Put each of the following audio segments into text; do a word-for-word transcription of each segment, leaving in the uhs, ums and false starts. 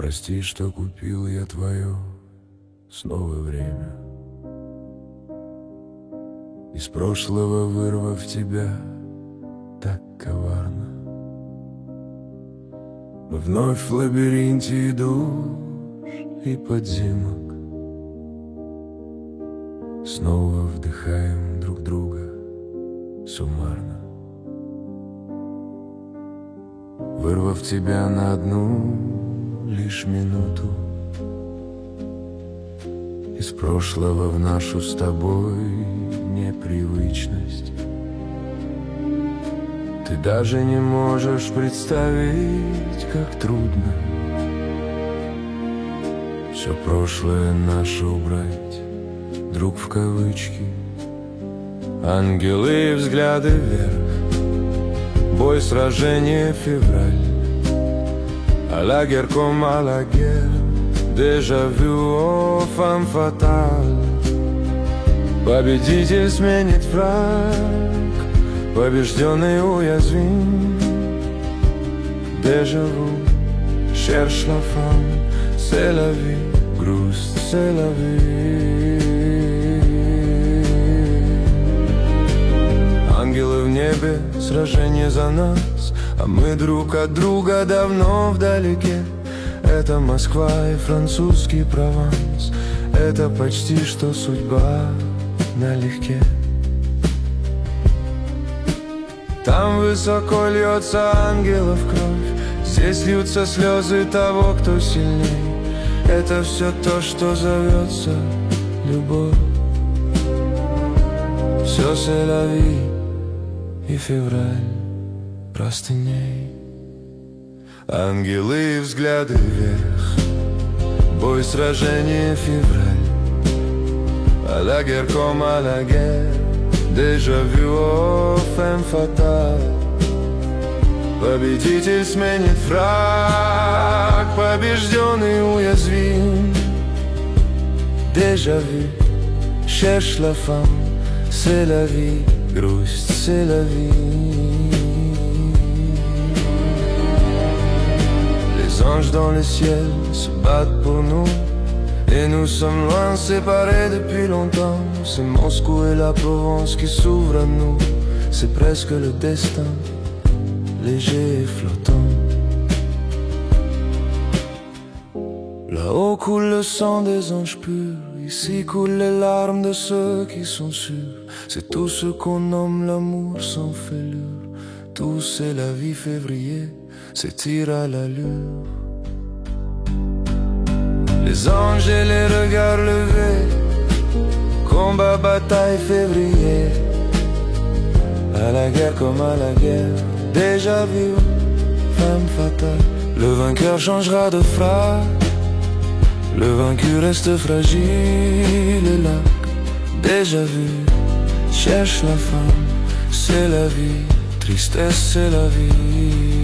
Прости, что купил я твое снова время, из прошлого вырвав тебя так коварно. Мы вновь в лабиринте душ и подземок, снова вдыхаем друг друга суммарно. Вырвав тебя на одну лишь минуту из прошлого в нашу с тобой непривычность, ты даже не можешь представить, как трудно все прошлое наше убрать, друг в кавычки. Ангелы и взгляды вверх, бой, сражение, февраль, à la guerre comme à la guerre, déjà vu, oh, femme fatale. Победитель сменит враг, побежденный уязвим. Déjà vu, cherche la femme, c'est la vie, грусть, c'est la vie. Ангелы в небе, сражение за нас, а мы друг от друга давно вдалеке. Это Москва и французский Прованс, это почти что судьба налегке. Там высоко льется ангелов кровь, здесь льются слезы того, кто сильней. Это все то, что зовется любовь. Все c'est la vie и февраль простыней. Ангелы и взгляды вверх, бой, сражение, февраль, à la guerre comme à la guerre, déjà vu, oh, femme fatale. Победитель сменит враг, побежденный уязвим. Déjà vu, cherche la femme, c'est la vie, грусть, c'est la vie. Les anges dans le ciel se battent pour nous, et nous sommes loin, séparés depuis longtemps. C'est Moscou et la Provence qui s'ouvrent à nous, c'est presque le destin, léger et flottant. Là-haut coule le sang des anges purs, ici coulent les larmes de ceux qui sont sûrs. C'est tout ce qu'on nomme l'amour sans fêlure. Tout c'est la vie, février, c'est tir à l'allure. Les anges et les regards levés, combat, bataille, février, à la guerre comme à la guerre, déjà vu, femme fatale. Le vainqueur changera de frappe, le vaincu reste fragile, et là, déjà vu, cherche la femme, c'est la vie, tristesse c'est la vie.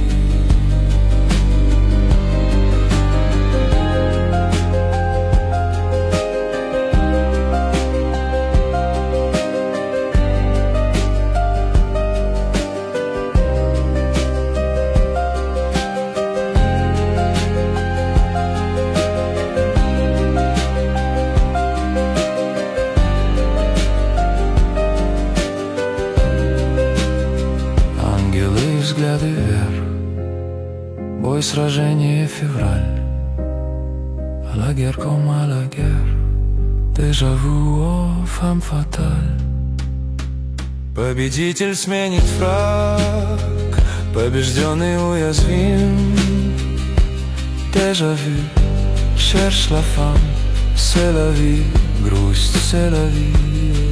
Взгляды вверх, бой, сражение, февраль, à la guerre comme à la guerre, déjà vu, oh, femme fatale. Победитель сменит враг, побежденный уязвим. Déjà vu, cherche la femme, c'est la vie, грусть, c'est la vie.